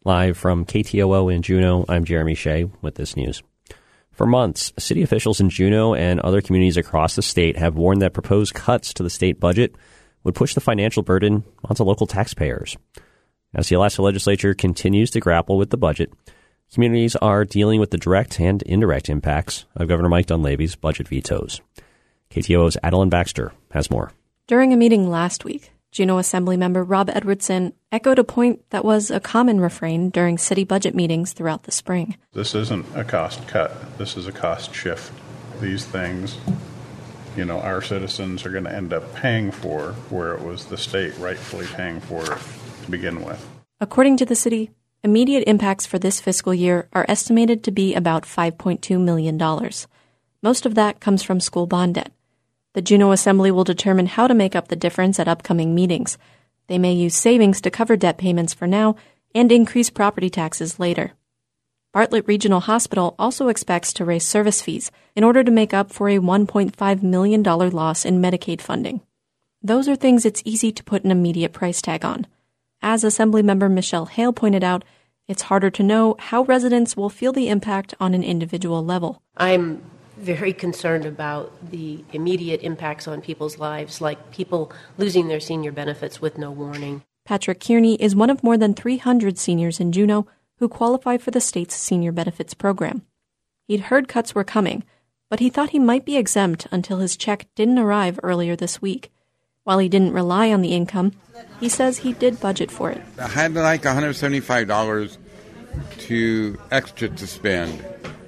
Live from KTOO in Juneau, I'm Jeremy Shea with this news. For months, city officials in Juneau and other communities across the state have warned that proposed cuts to the state budget would push the financial burden onto local taxpayers. As the Alaska legislature continues to grapple with the budget, communities are dealing with the direct and indirect impacts of Governor Mike Dunleavy's budget vetoes. KTOO's Adeline Baxter has more. During a meeting last week, Juneau Assemblymember Rob Edwardson echoed a point that was a common refrain during city budget meetings throughout the spring. This isn't a cost cut. This is a cost shift. These things, our citizens are going to end up paying for where it was the state rightfully paying for it to begin with. According to the city, immediate impacts for this fiscal year are estimated to be about $5.2 million. Most of that comes from school bond debt. The Juneau Assembly will determine how to make up the difference at upcoming meetings. They may use savings to cover debt payments for now and increase property taxes later. Bartlett Regional Hospital also expects to raise service fees in order to make up for a $1.5 million loss in Medicaid funding. Those are things it's easy to put an immediate price tag on. As Assemblymember Michelle Hale pointed out, it's harder to know how residents will feel the impact on an individual level. I'm very concerned about the immediate impacts on people's lives, like people losing their senior benefits with no warning. Patrick Kearney is one of more than 300 seniors in Juneau who qualify for the state's senior benefits program. He'd heard cuts were coming, but he thought he might be exempt until his check didn't arrive earlier this week. While he didn't rely on the income, he says he did budget for it. I had like $175 extra to spend.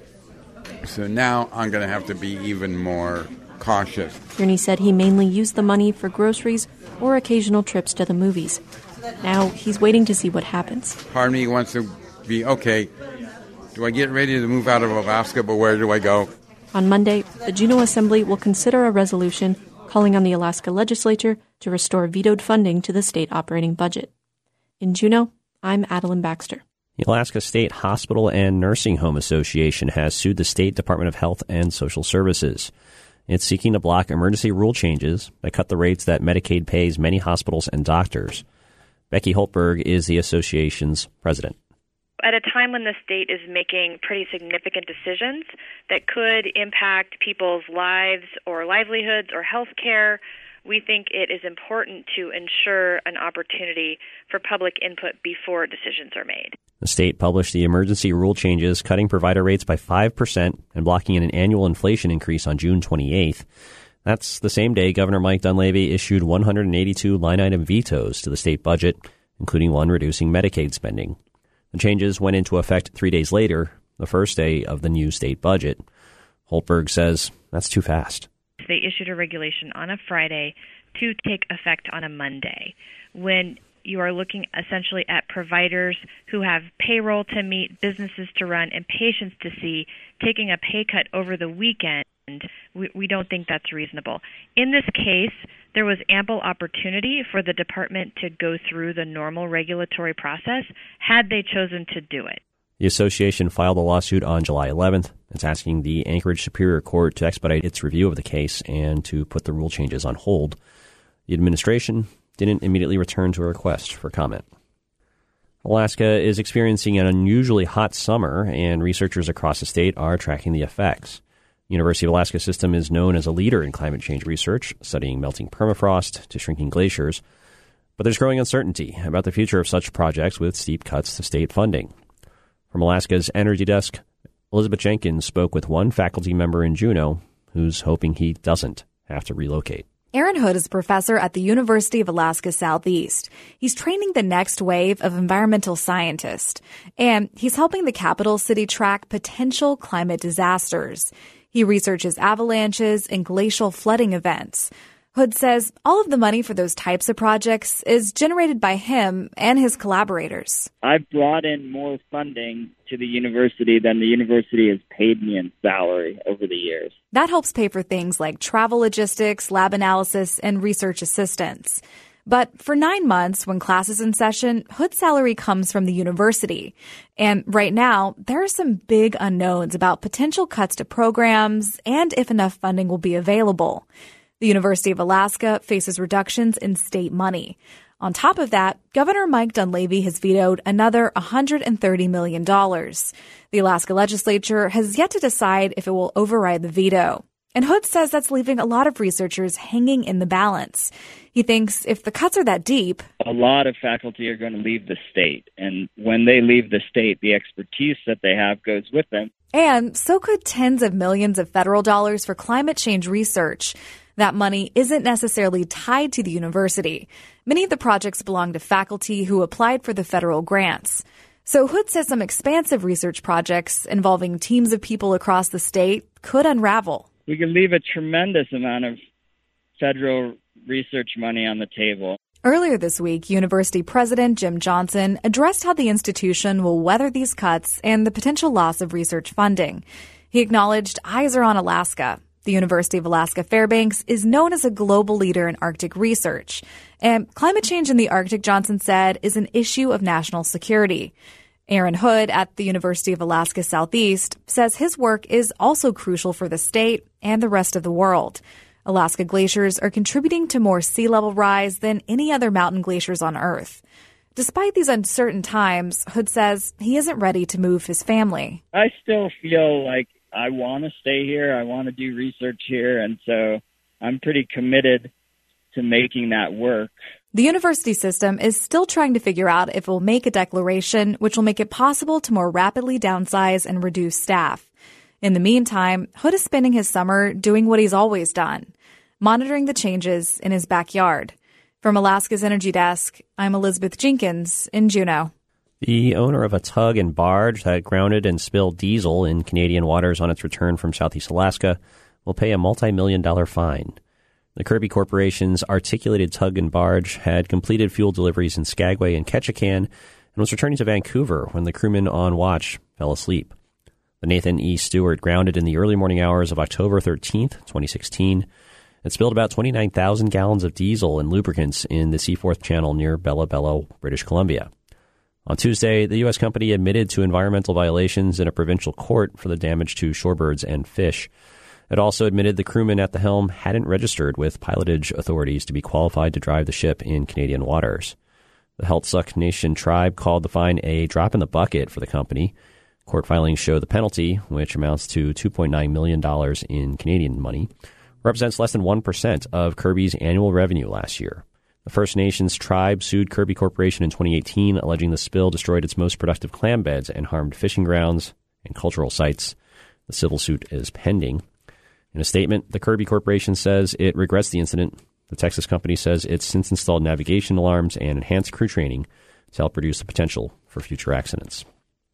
So now I'm going to have to be even more cautious. Kearney said he mainly used the money for groceries or occasional trips to the movies. Now he's waiting to see what happens. Part of me wants to be, okay, do I get ready to move out of Alaska, but where do I go? On Monday, the Juneau Assembly will consider a resolution calling on the Alaska legislature to restore vetoed funding to the state operating budget. In Juneau, I'm Adeline Baxter. The Alaska State Hospital and Nursing Home Association has sued the State Department of Health and Social Services. It's seeking to block emergency rule changes that cut the rates that Medicaid pays many hospitals and doctors. Becky Holtberg is the association's president. At a time when the state is making pretty significant decisions that could impact people's lives or livelihoods or health care, we think it is important to ensure an opportunity for public input before decisions are made. The state published the emergency rule changes, cutting provider rates by 5% and blocking an annual inflation increase on June 28th. That's the same day Governor Mike Dunleavy issued 182 line-item vetoes to the state budget, including one reducing Medicaid spending. The changes went into effect 3 days later, the first day of the new state budget. Holtberg says that's too fast. They issued a regulation on a Friday to take effect on a Monday. When you are looking essentially at providers who have payroll to meet, businesses to run, and patients to see, taking a pay cut over the weekend, we don't think that's reasonable. In this case, there was ample opportunity for the department to go through the normal regulatory process had they chosen to do it. The association filed a lawsuit on July 11th. It's asking the Anchorage Superior Court to expedite its review of the case and to put the rule changes on hold. The administration didn't immediately return to a request for comment. Alaska is experiencing an unusually hot summer, and researchers across the state are tracking the effects. University of Alaska System is known as a leader in climate change research, studying melting permafrost to shrinking glaciers. But there's growing uncertainty about the future of such projects with steep cuts to state funding. From Alaska's Energy Desk, Elizabeth Jenkins spoke with one faculty member in Juneau who's hoping he doesn't have to relocate. Aaron Hood is a professor at the University of Alaska Southeast. He's training the next wave of environmental scientists, and he's helping the capital city track potential climate disasters. He researches avalanches and glacial flooding events. Hood says all of the money for those types of projects is generated by him and his collaborators. I've brought in more funding to the university than the university has paid me in salary over the years. That helps pay for things like travel logistics, lab analysis, and research assistance. But for 9 months, when class is in session, Hood's salary comes from the university. And right now, there are some big unknowns about potential cuts to programs and if enough funding will be available. The University of Alaska faces reductions in state money. On top of that, Governor Mike Dunleavy has vetoed another $130 million. The Alaska legislature has yet to decide if it will override the veto. And Hood says that's leaving a lot of researchers hanging in the balance. He thinks if the cuts are that deep, a lot of faculty are going to leave the state. And when they leave the state, the expertise that they have goes with them. And so could tens of millions of federal dollars for climate change research. That money isn't necessarily tied to the university. Many of the projects belong to faculty who applied for the federal grants. So Hood says some expansive research projects involving teams of people across the state could unravel. We could leave a tremendous amount of federal research money on the table. Earlier this week, University President Jim Johnson addressed how the institution will weather these cuts and the potential loss of research funding. He acknowledged eyes are on Alaska. The University of Alaska Fairbanks is known as a global leader in Arctic research. And climate change in the Arctic, Johnson said, is an issue of national security. Aaron Hood at the University of Alaska Southeast says his work is also crucial for the state and the rest of the world. Alaska glaciers are contributing to more sea level rise than any other mountain glaciers on Earth. Despite these uncertain times, Hood says he isn't ready to move his family. I still feel like I want to stay here. I want to do research here. And so I'm pretty committed to making that work. The university system is still trying to figure out if it will make a declaration which will make it possible to more rapidly downsize and reduce staff. In the meantime, Hood is spending his summer doing what he's always done, monitoring the changes in his backyard. From Alaska's Energy Desk, I'm Elizabeth Jenkins in Juneau. The owner of a tug and barge that grounded and spilled diesel in Canadian waters on its return from Southeast Alaska will pay a multi-million-dollar fine. The Kirby Corporation's articulated tug and barge had completed fuel deliveries in Skagway and Ketchikan and was returning to Vancouver when the crewman on watch fell asleep. The Nathan E. Stewart grounded in the early morning hours of October 13th, 2016. It spilled about 29,000 gallons of diesel and lubricants in the Seaforth Channel near Bella Bella, British Columbia. On Tuesday, the U.S. company admitted to environmental violations in a provincial court for the damage to shorebirds and fish. It also admitted the crewman at the helm hadn't registered with pilotage authorities to be qualified to drive the ship in Canadian waters. The Heiltsuk Nation tribe called the fine a drop in the bucket for the company. Court filings show the penalty, which amounts to $2.9 million in Canadian money, represents less than 1% of Kirby's annual revenue last year. The First Nations tribe sued Kirby Corporation in 2018, alleging the spill destroyed its most productive clam beds and harmed fishing grounds and cultural sites. The civil suit is pending. In a statement, the Kirby Corporation says it regrets the incident. The Texas company says it's since installed navigation alarms and enhanced crew training to help reduce the potential for future accidents.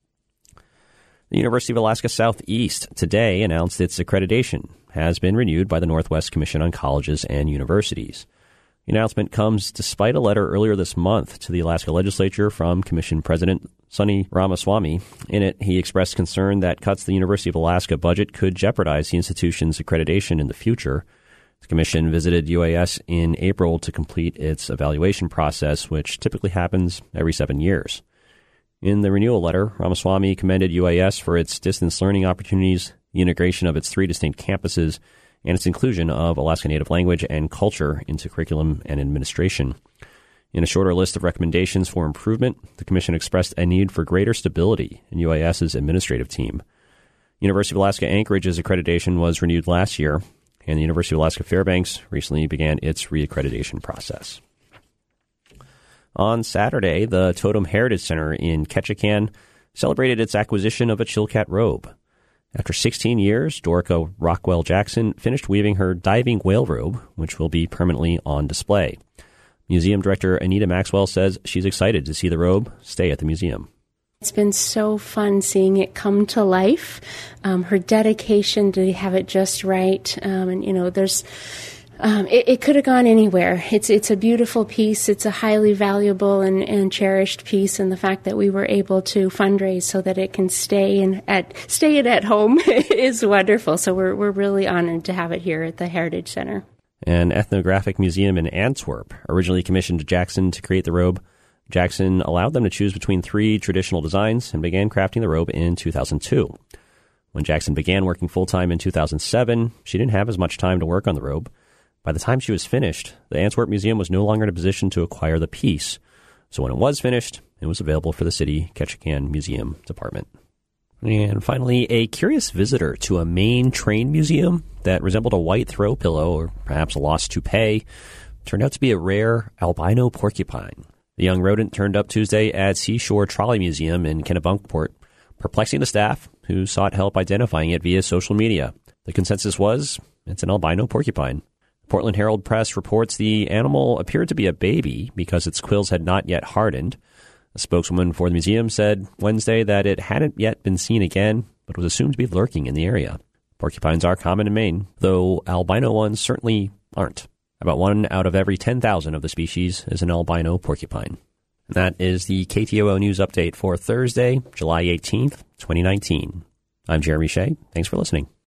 The University of Alaska Southeast today announced its accreditation has been renewed by the Northwest Commission on Colleges and Universities. The announcement comes despite a letter earlier this month to the Alaska legislature from Commission President Sonny Ramaswamy. In it, he expressed concern that cuts to the University of Alaska budget could jeopardize the institution's accreditation in the future. The commission visited UAS in April to complete its evaluation process, which typically happens every 7 years. In the renewal letter, Ramaswamy commended UAS for its distance learning opportunities, the integration of its 3 distinct campuses, and its inclusion of Alaska Native language and culture into curriculum and administration. In a shorter list of recommendations for improvement, the Commission expressed a need for greater stability in UAS's administrative team. University of Alaska Anchorage's accreditation was renewed last year, and the University of Alaska Fairbanks recently began its reaccreditation process. On Saturday, the Totem Heritage Center in Ketchikan celebrated its acquisition of a Chilkat robe. After 16 years, Dorica Rockwell Jackson finished weaving her diving whale robe, which will be permanently on display. Museum director Anita Maxwell says she's excited to see the robe stay at the museum. It's been so fun seeing it come to life. Her dedication to have it just right. It could have gone anywhere. It's a beautiful piece. It's a highly valuable and cherished piece, and the fact that we were able to fundraise so that it can stay at home is wonderful. So we're really honored to have it here at the Heritage Center. An ethnographic museum in Antwerp originally commissioned Jackson to create the robe. Jackson allowed them to choose between 3 traditional designs and began crafting the robe in 2002. When Jackson began working full-time in 2007, she didn't have as much time to work on the robe. By the time she was finished, the Antwerp Museum was no longer in a position to acquire the piece. So when it was finished, it was available for the City Ketchikan Museum Department. And finally, a curious visitor to a Maine train museum that resembled a white throw pillow or perhaps a lost toupee turned out to be a rare albino porcupine. The young rodent turned up Tuesday at Seashore Trolley Museum in Kennebunkport, perplexing the staff who sought help identifying it via social media. The consensus was it's an albino porcupine. Portland Herald Press reports the animal appeared to be a baby because its quills had not yet hardened. A spokeswoman for the museum said Wednesday that it hadn't yet been seen again, but was assumed to be lurking in the area. Porcupines are common in Maine, though albino ones certainly aren't. About 1 out of every 10,000 of the species is an albino porcupine. And that is the KTOO News Update for Thursday, July 18th, 2019. I'm Jeremy Shea. Thanks for listening.